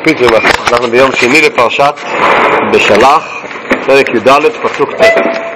בקיצור, אנחנו ביום שני לפרשת בשלח, פרק י"ד, פסוק ט'.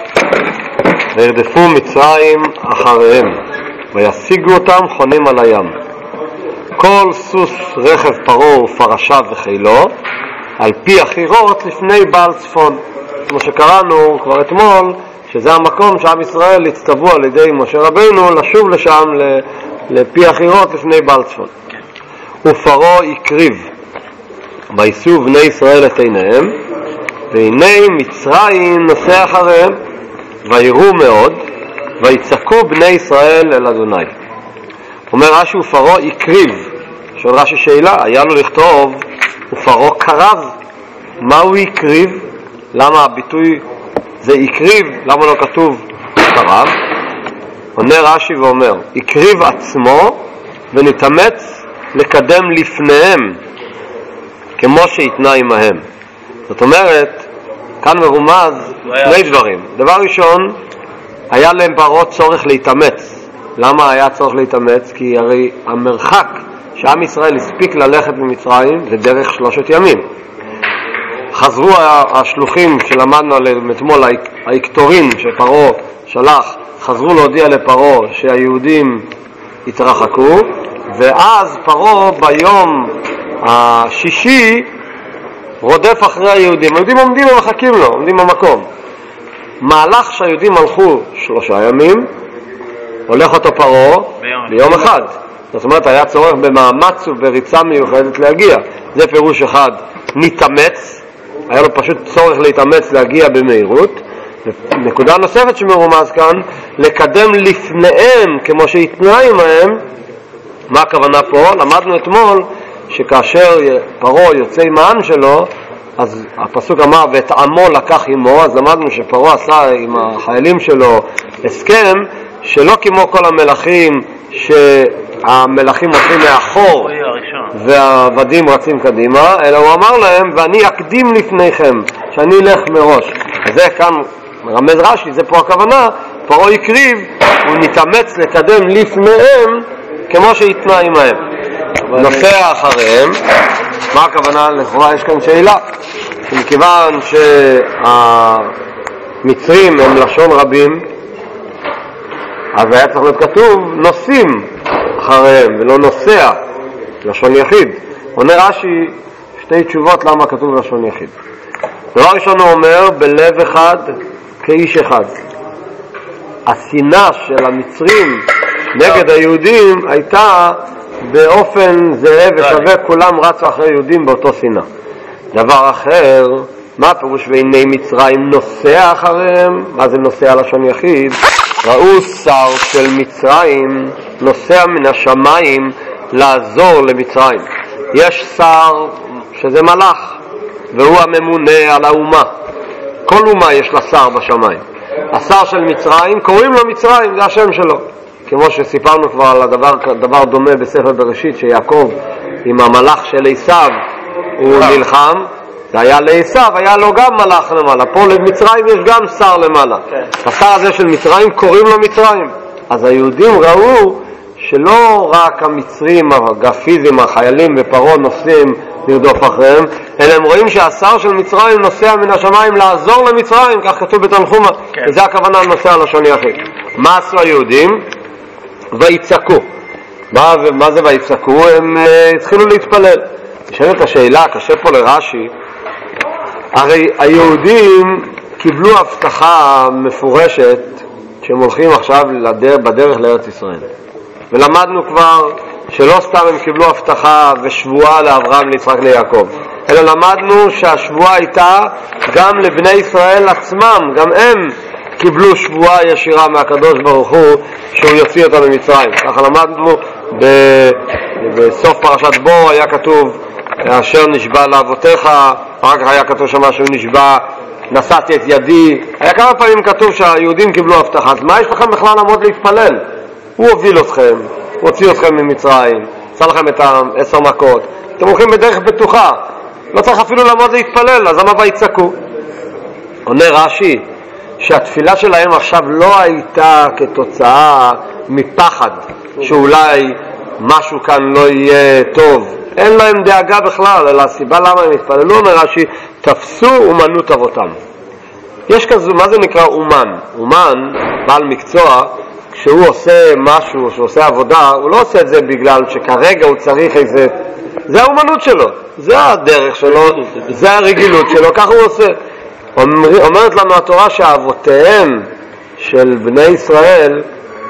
וירדפו מצרים אחריהם, וישיגו אותם חונים על הים. כל סוס רכב פרעה ופרשיו וחילו, על פי החירות לפני בעל צפון. כמו שקראנו כבר אתמול, שזה המקום שעם ישראל הצטוו על ידי משה רבינו לשוב לשם לפי החירות לפני בעל צפון. ופרעה הקריב, וישאו בני ישראל את עיניהם, והנה מצרים נוסע אחריהם, ויראו מאוד, ויצעקו בני ישראל אל אדוני. אומר רש"י, ופרעה הקריב. שואל רש"י שאלה, היה לו לכתוב ופרעה קרב. מה הוא הקריב? למה הביטוי זה הקריב? למה לא כתוב קרב? עונה רש"י ואומר, הקריב עצמו ונתאמץ לקדם לפניהם כמו שהתנה עמהם. זאת אומרת, כאן מרומז שני דברים. דבר ראשון, היה להם פרעה צורך להתאמץ. למה היה צורך להתאמץ? כי הרי המרחק שעם ישראל הספיק ללכת ממצרים זה דרך 3 ימים. חזרו השלוחים שלמדנו עליהם אתמול, האקטורים שפרעה שלח, חזרו להודיע לפרעה שהיהודים התרחקו, ואז פרעה ביום השישי רודף אחרי היהודים. היהודים עומדים ומחכים לו, עומדים במקום. מהלך שהיהודים הלכו 3 ימים, הולך אותו פרעה ביום אחד. זאת אומרת, היה צורך במאמץ ובריצה מיוחדת להגיע. זה פירוש אחד, נתאמץ. היה לו פשוט צורך להתאמץ להגיע במהירות. נקודה נוספת שמרומז כאן, לקדם לפניהם כמו שהתנה עמהם. מה הכוונה פה? למדנו אתמול שכאשר פרעה יוצא עם העם שלו, אז הפסוק אמר ואת עמו לקח עמו. אז למדנו שפרעה עשה עם החיילים שלו הסכם שלא כמו כל המלכים, שהמלכים הולכים מאחור והעבדים רצים קדימה, אלא הוא אמר להם ואני אקדים לפניכם, שאני אלך מראש. זה כאן מרמז רש"י, זה פה הכוונה, פרעה הקריב, הוא נתאמץ לקדם לפניהם כמו שהתנה עמהם. נוסע אחריהם. מה הכוונה? לכאורה יש כאן שאלה, מכיוון שהמצרים הם לשון רבים, אז היה צריך להיות כתוב נוסעים אחריהם ולא נוסע, לשון יחיד. עונה רש"י 2 תשובות למה כתוב לשון יחיד. דבר ראשון הוא אומר, בלב אחד כאיש אחד. השנאה של המצרים נגד היהודים הייתה באופן זהה ושווה, כולם רצו אחרי יהודים באותו שנאה. דבר אחר, מה פירוש והנה מצרים נוסע אחריהם? מה זה נוסע לשון יחיד? ראו שר של מצרים נוסע מן השמיים לעזור למצרים. יש שר שזה מלאך, והוא הממונה על האומה. כל אומה יש לה שר בשמיים. השר של מצרים, קוראים לו מצרים, זה השם שלו. כמו שסיפרנו כבר על דבר דומה בספר בראשית, שיעקב עם המלאך של עשיו הוא נלחם, זה היה לעשיו, היה לו גם מלאך למעלה. פה למצרים יש גם שר למעלה. השר הזה של מצרים קוראים לו מצרים. אז היהודים ראו שלא רק המצרים, הפיזיים, החיילים ופרעה נוסעים לרדוף אחריהם, אלא הם רואים שהשר של מצרים נוסע מן השמיים לעזור למצרים, כך כתוב בתנחומה. וזה הכוונה נוסע לשון יחיד. מה עשו היהודים? ויצעקו. מה זה ויצעקו? הם התחילו להתפלל. נשאלת השאלה, קשה פה לרש"י, הרי היהודים קיבלו הבטחה מפורשת שהם הולכים עכשיו בדרך לארץ ישראל. ולמדנו כבר שלא סתם הם קיבלו הבטחה ושבועה לאברהם, ליצחק, ליעקב, אלא למדנו שהשבועה הייתה גם לבני ישראל עצמם, גם הם קיבלו שבועה ישירה מהקדוש ברוך הוא שהוא יוציא אותם ממצרים. ככה למדנו בסוף פרשת בו, היה כתוב אשר נשבע לאבותיך, אחר כך היה כתוב שמה שהוא נשבע נשאתי את ידי. היה כמה פעמים כתוב שהיהודים קיבלו הבטחה. אז מה יש לכם בכלל לעמוד להתפלל? הוא הוביל אתכם, הוא הוציא אתכם ממצרים, עשה לכם את 10 מכות, אתם הולכים בדרך בטוחה, לא צריך אפילו לעמוד להתפלל, אז למה ויצעקו? עונה רש"י שהתפילה שלהם עכשיו לא הייתה כתוצאה מפחד שאולי משהו כאן לא יהיה טוב, אין להם דאגה בכלל, אלא הסיבה למה הם התפללו, אומר רש"י, תפסו אומנות אבותם. יש כזו, מה זה נקרא אומן? אומן, בעל מקצוע, כשהוא עושה משהו, כשהוא עושה עבודה, הוא לא עושה את זה בגלל שכרגע הוא צריך איזה... זה האומנות שלו, זה הדרך שלו, זה הרגילות שלו, ככה הוא עושה. אומרת לנו התורה שאבותיהם של בני ישראל,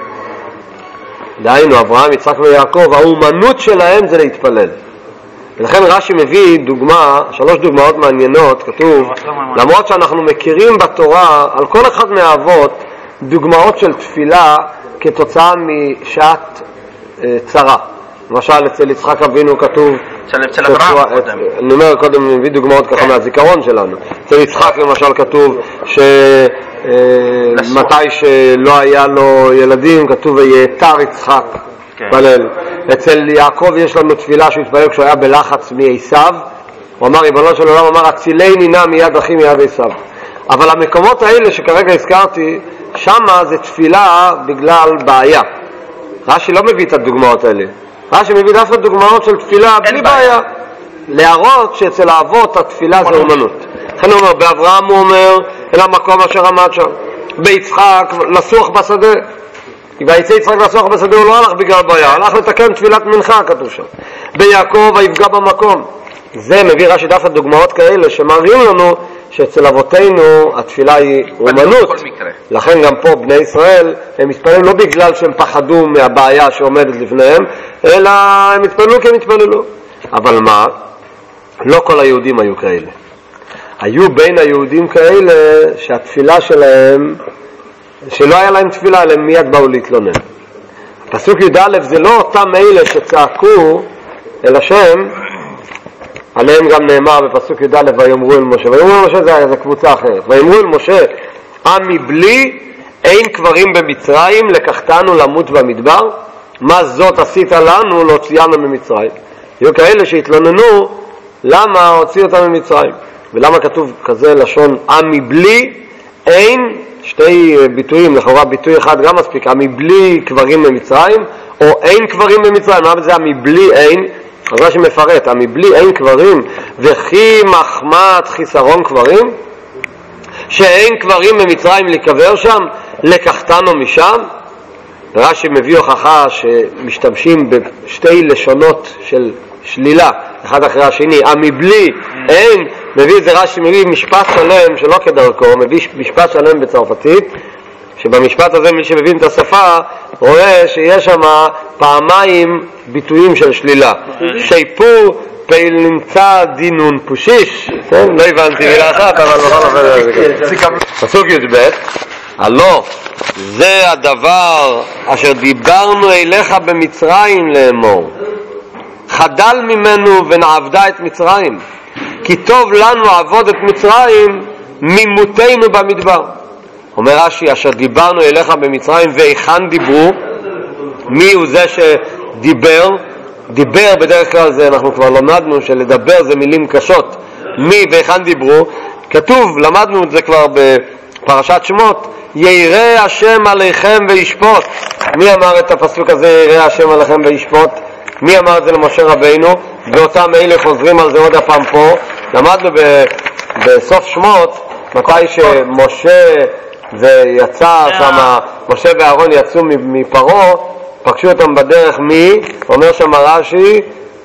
דהיינו אברהם, יצחק ויעקב, האומנות שלהם זה להתפלל. ולכן רש"י מביא דוגמה, 3 דוגמאות מעניינות, כתוב, למרות שאנחנו מכירים בתורה על כל אחד מהאבות דוגמאות של תפילה כתוצאה משעת צרה. למשל אצל יצחק אבינו כתוב, אצל אברהם קודם. אני אומר קודם, מביא דוגמאות ככה מהזיכרון שלנו. אצל יצחק למשל כתוב שמתי שלא היה לו ילדים כתוב ויתר יצחק התפלל. אצל יעקב יש לנו תפילה שהוא התפלל כשהוא היה בלחץ מעשיו, הוא אמר ריבונו של עולם, אמר הצילני נא מיד אחי מיד עשיו. אבל המקומות האלה שכרגע הזכרתי, שמה זה תפילה בגלל בעיה. רש"י לא מביא את הדוגמאות האלה, רש"י מביא דווקא דוגמאות של תפילה בלי בעיה, להראות שאצל האבות התפילה זה אומנות. לכן הוא אומר, באברהם הוא אומר אל המקום אשר עמד שם, ביצחק לסוח בשדה, ויצא יצחק לסוח בשדה, הוא לא הלך בגלל בעיה, הלך לתקן תפילת מנחה כתוב שם. ביעקב היפגע במקום. זה מביא רש"י דווקא דוגמאות כאלה שמראים לנו שאצל אבותינו התפילה היא אומנות. לכן גם פה בני ישראל הם התפללו לא בגלל שהם פחדו מהבעיה שעומדת לפניהם, אלא הם התפללו כי הם התפללו. אבל מה? לא כל היהודים היו כאלה. היו בין היהודים כאלה שהתפילה שלהם, שלא היה להם תפילה, הם מיד באו להתלונן. פסוק י"א זה לא אותם אלה שצעקו אל השם, עליהם גם נאמר בפסוק י"א ויאמרו אל משה. ויאמרו אל משה זה קבוצה אחרת. ויאמרו אל משה, עמי בלי אין קברים במצרים, לקחתנו למות במדבר, מה זאת עשית לנו להוציאנו ממצרים? היו כאלה שהתלוננו למה הוציאו אותם ממצרים, ולמה כתוב כזה לשון עמי בלי אין, 2 ביטויים, לכאורה ביטוי אחד גם מספיק, עמי בלי קברים במצרים או אין קברים במצרים. מה זה עמי בלי אין? אז מה שמפרט, מבלי אין קברים וכי מחמת חיסרון קברים, שאין קברים במצרים לקבר שם, לקחתנו משם. רש"י מביא הוכחה שמשתמשים בשתי לשונות של שלילה אחד אחרי השני. מבלי אין, מביא את זה רש"י, מביא משפט שלם שלא כדרכו, מביא משפט שלם בצרפתית, שבמשפט הזה מי שמבין את השפה רואה שיש שם פעמיים ביטויים של שלילה. שייפו פעיל נמצא דינון פושיש, לא הבנתי מילה אחת אבל בכל אופן. פסוק י"ב, הלא זה הדבר אשר דיברנו אליך במצרים לאמור, חדל ממנו ונעבדה את מצרים, כי טוב לנו עבוד את מצרים ממותנו במדבר. אומר רש"י, אשר דיברנו אליך במצרים, ואיכן דיברו? מי הוא זה שדיבר? דיבר בדרך כלל זה, אנחנו כבר למדנו שלדבר זה מילים קשות. מי ואיכן דיברו? כתוב, למדנו את זה כבר בפרשת שמות, יראה השם עליכם וישפוט. מי אמר את הפסוק הזה, יראה השם עליכם וישפוט? מי אמר את זה למשה רבינו? ואותם אלה חוזרים על זה עוד הפעם פה. למדנו בסוף שמות, מתי שמשה ויצא שם, משה ואהרון יצאו מפרעה, פגשו אותם בדרך מי? אומר שם רש"י,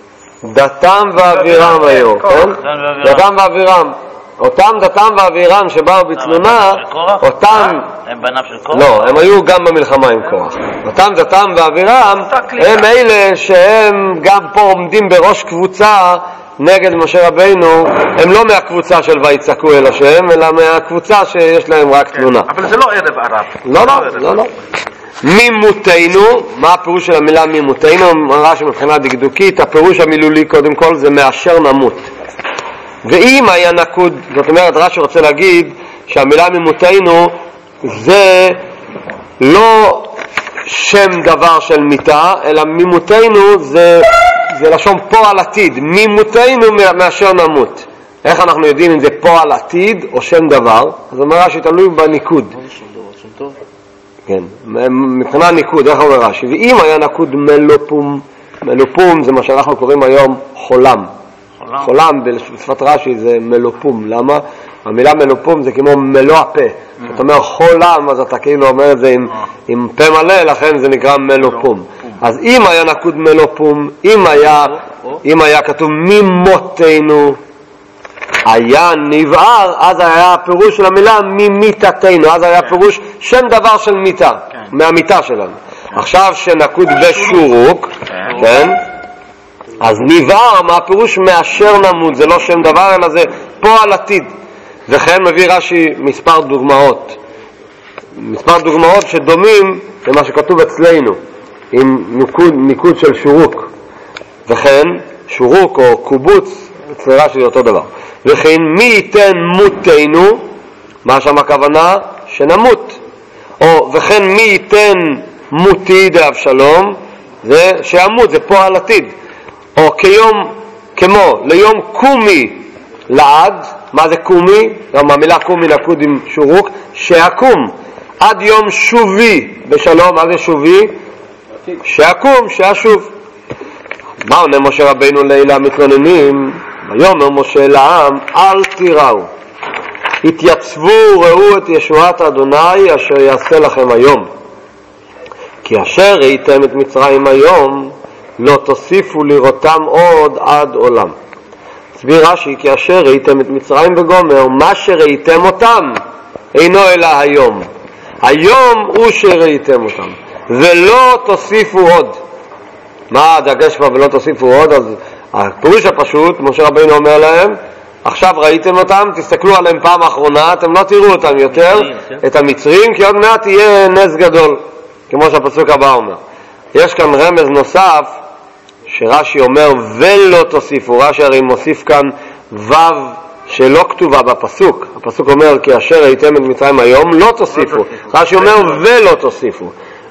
דתם ואבירם היו, כן? דתם ואבירם. אותם דתם ואבירם שבאו בתלונה, אותם... הם בניו של קורח? לא, הם היו גם במלחמה עם קורח. אותם דתם ואבירם הם אלה שהם גם פה עומדים בראש קבוצה נגד משה רבינו. הם לא מהקבוצה של ויצעקו אל השם, אלא מהקבוצה שיש להם רק תלונה. אבל זה לא ערב ערב. לא. ממותנו, מה הפירוש של המילה ממותנו? רש"י מבחינה דקדוקית, הפירוש המילולי קודם כל זה מאשר נמות. ואם היה נקוד, זאת אומרת רש"י רוצה להגיד שהמילה ממותנו זה לא שם דבר של מיתה, אלא ממותנו זה לשון פועל עתיד. ממותנו מאשר נמות. איך אנחנו יודעים אם זה פועל עתיד או שם דבר? אז אומר רש"י תלוי בניקוד. כן, מבחינה ניקוד, איך אומר רש"י? ואם היה נקוד מלופום מלופום זה מה שאנחנו קוראים היום חולם. חולם בשפת רש"י זה מלופום. למה? המילה מלופום זה כמו מלוא הפה. אתה אומר חולם, אז אתה כאילו אומר את זה עם פה מלא, לכן זה נקרא מלופום. אז אם היה נקוד מלופום, אם היה כתוב ממותנו, היה נבער, אז היה פירוש של המילה ממיתתנו, אז היה פירוש שם דבר של מיתה, מהמיתה שלנו. עכשיו שנקוד בשורוק, כן? אז נבער, מה הפירוש מאשר נמות, זה לא שם דבר אלא זה פועל עתיד. וכן מביא רש"י מספר דוגמאות שדומים למה שכתוב אצלנו עם ניקוד של שורוק. וכן שורוק או קובוץ אצל רש"י זה אותו דבר. וכן מי ייתן מותנו, מה שם הכוונה? שנמות. או וכן מי ייתן מותי דאבשלום, זה שימות, זה פועל עתיד. או כמו ליום קומי לעד, מה זה קומי? גם המילה קומי נקוד עם שורוק, שהקום עד יום שובי בשלום. מה זה שובי? שהקום, שהשוב. מה עונה משה רבינו לילה מתלוננים? ויאמר משה לעם, אל תיראו, התייצבו ראו את ישועת אדוני אשר יעשה לכם היום, כי אשר ראיתם את מצרים היום לא תוסיפו לראותם עוד עד עולם. הסביר רש"י, כי אשר ראיתם את מצרים וגומר, מה שראיתם אותם אינו אלא היום. היום הוא שראיתם אותם, ולא תוסיפו עוד. מה הדגש כבר ולא תוסיפו עוד? אז הפירוש הפשוט, משה רבינו אומר להם, עכשיו ראיתם אותם, תסתכלו עליהם פעם אחרונה, אתם לא תראו אותם יותר, את המצרים, כי עוד מעט יהיה נס גדול, כמו שהפסוק הבא אומר. יש כאן רמז נוסף, שרש"י אומר ולא תוסיפו. רש"י הרי מוסיף כאן ו' שלא כתובה בפסוק. הפסוק אומר כי אשר ראיתם את מצרים היום לא תוסיפו. רש"י אומר ולא תוסיפו.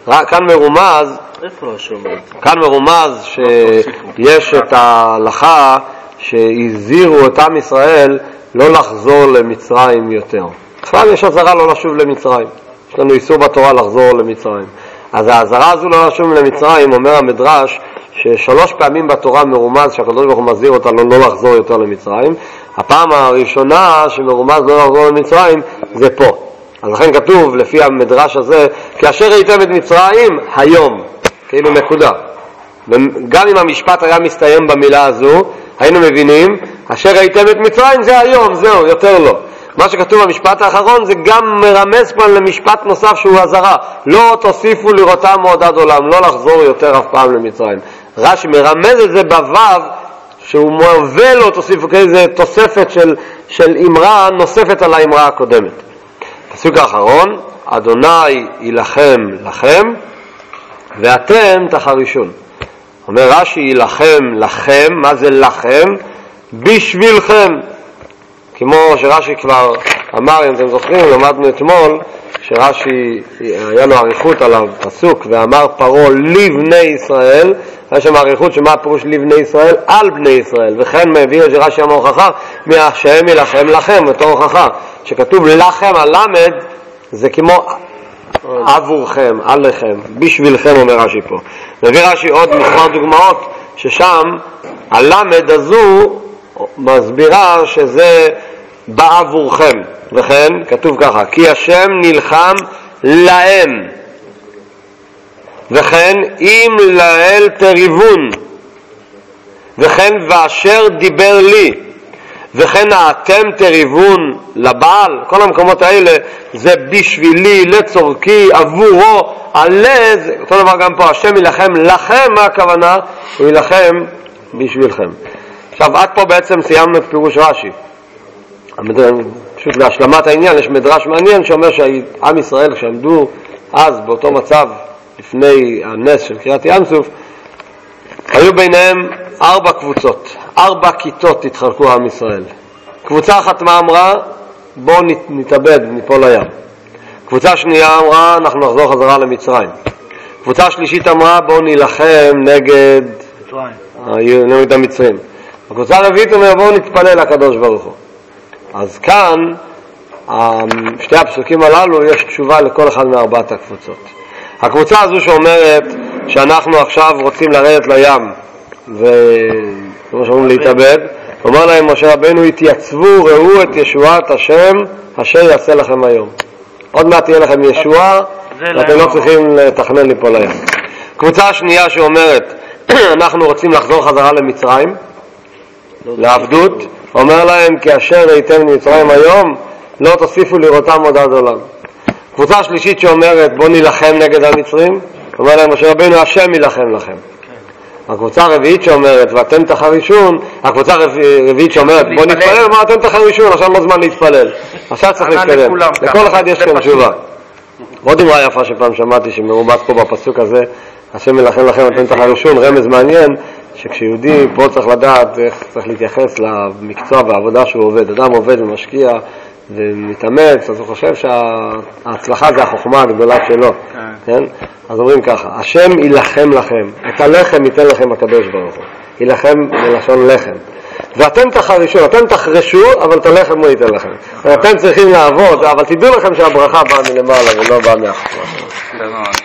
כאן מרומז שיש את ההלכה שהזהירו את עם ישראל לא לחזור למצרים יותר. בכלל יש הזרה לא לשוב למצרים. יש לנו איסור בתורה לחזור למצרים. אז ההזרה הזו לא לשוב למצרים, אומר המדרש, ששלוש פעמים בתורה מרומז שהקדוש ברוך הוא מזהיר אותנו לא לחזור יותר למצרים. הפעם הראשונה שמרומז לא לחזור למצרים זה פה. אז לכן כתוב לפי המדרש הזה, כי אשר ראיתם את מצרים היום, כאילו נקודה. וגם אם המשפט היה מסתיים במילה הזו, היינו מבינים, אשר ראיתם את מצרים זה היום, זהו, יותר לא. מה שכתוב במשפט האחרון זה גם מרמז פה למשפט נוסף שהוא הזרה. לא תוסיפו לראותם עוד עד עולם, לא לחזור יותר אף פעם למצרים. רש"י מרמז את זה בו"ב, שהוא מוביל לו תוסיפו, זה תוספת של אמרה נוספת על האמרה הקודמת. פסוק האחרון, אדוני ילחם לכם ואתם תחרישון. אומר רש"י ילחם לכם, מה זה לכם? בשבילכם. כמו שרש"י כבר אמר, אם אתם זוכרים, למדנו אתמול שרש"י היה לו עריכות על הפסוק ואמר פרעה לבני ישראל. יש שם עריכות שמה פירוש לבני ישראל? על בני ישראל. וכן מביא שרש"י אמר הוכחה מהשם ילחם לכם, בתור הוכחה שכתוב לכם הלמד זה כמו עבורכם, עליכם, בשבילכם, אומר רש"י פה. מביא רש"י עוד מספר דוגמאות ששם הלמד הזו מסבירה שזה בעבורכם. וכן כתוב ככה, כי השם נלחם להם, וכן אם לאל תריבון, וכן ואשר דיבר לי, וכן אתם תריבון לבעל. כל המקומות האלה זה בשבילי, לצורכי, עבורו, עלה. אותו דבר גם פה, השם ילחם לכם, מה הכוונה? הוא ילחם בשבילכם. עכשיו עד פה בעצם סיימנו את פירוש רש"י. פשוט להשלמת העניין יש מדרש מעניין שאומר שעם ישראל כשעמדו אז באותו מצב לפני הנס של קריאת ים סוף, היו ביניהם 4 קבוצות, 4 כיתות התחלקו עם ישראל. קבוצה אחת מה אמרה? בואו נתאבד, ניפול לים. קבוצה שנייה אמרה אנחנו נחזור חזרה למצרים. קבוצה שלישית אמרה בואו נילחם נגד המצרים. הקבוצה הרביעית אומרת בואו נתפלל לקדוש ברוך הוא. אז כאן שתי הפסוקים הללו יש תשובה לכל אחד מ4 הקבוצות. הקבוצה הזו שאומרת שאנחנו עכשיו רוצים לרדת לים וכמו שאומרים להתאבד, אומר להם משה רבנו, התייצבו, ראו את ישועת השם אשר יעשה לכם היום. עוד מעט תהיה לכם ישועה ואתם לא צריכים לתכנן ליפול לים. קבוצה השנייה שאומרת אנחנו רוצים לחזור חזרה למצרים, לעבדות, אומר להם כי אשר ראיתם ממצרים היום לא תוסיפו לראותם עוד עד עולם. קבוצה שלישית שאומרת בוא נילחם נגד המצרים, אומר להם משה רבנו השם ילחם לכם. הקבוצה הרביעית שאומרת ואתם תחרישון, הקבוצה הרביעית שאומרת בוא נתפלל, מה אתם תחרישון, עכשיו לא זמן להתפלל, עכשיו צריך להתקדם, לכל אחד יש כאן תשובה. עוד אמרה יפה שפעם שמעתי שמרובץ פה בפסוק הזה השם ילחם לכם אתם תחרישון, רמז מעניין שכשיהודי פה צריך לדעת איך צריך להתייחס למקצוע והעבודה שהוא עובד. אדם עובד ומשקיע ומתאמץ, אז הוא חושב שההצלחה זה החוכמה הגדולה שלו, כן? אז אומרים ככה, השם ילחם לכם, את הלחם ייתן לכם הקדוש ברוך הוא, ילחם מלשון לחם, ואתם תחרישו, אתם תחרשו, אבל את הלחם הוא ייתן לכם. אתם צריכים לעבוד, אבל תדעו לכם שהברכה באה מלמעלה ולא באה מהחוכמה.